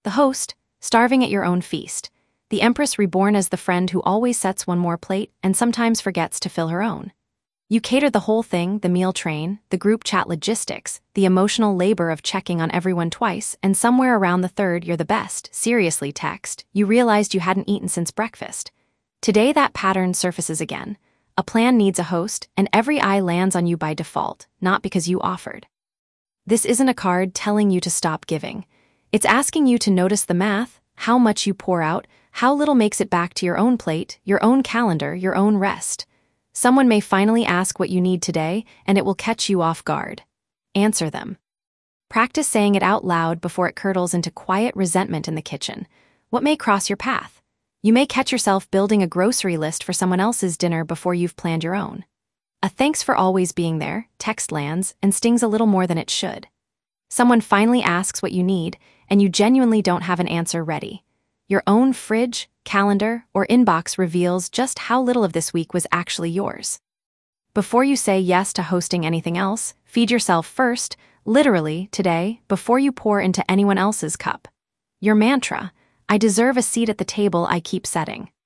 The host, starving at your own feast. The Empress reborn as the friend who always sets one more plate and sometimes forgets to fill her own. You cater the whole thing, the meal train, the group chat logistics, the emotional labor of checking on everyone twice, and somewhere around the third "you're the best, seriously" text, you realized you hadn't eaten since breakfast. Today that pattern surfaces again. A plan needs a host, and every eye lands on you by default, not because you offered. This isn't a card telling you to stop giving. It's asking you to notice the math, how much you pour out, how little makes it back to your own plate, your own calendar, your own rest. Someone may finally ask what you need today, and it will catch you off guard. Answer them. Practice saying it out loud before it curdles into quiet resentment in the kitchen. What may cross your path? You may catch yourself building a grocery list for someone else's dinner before you've planned your own. A "thanks for always being there" text lands and stings a little more than it should. Someone finally asks what you need, and you genuinely don't have an answer ready. Your own fridge, calendar, or inbox reveals just how little of this week was actually yours. Before you say yes to hosting anything else, feed yourself first, literally, today, before you pour into anyone else's cup. Your mantra: I deserve a seat at the table I keep setting.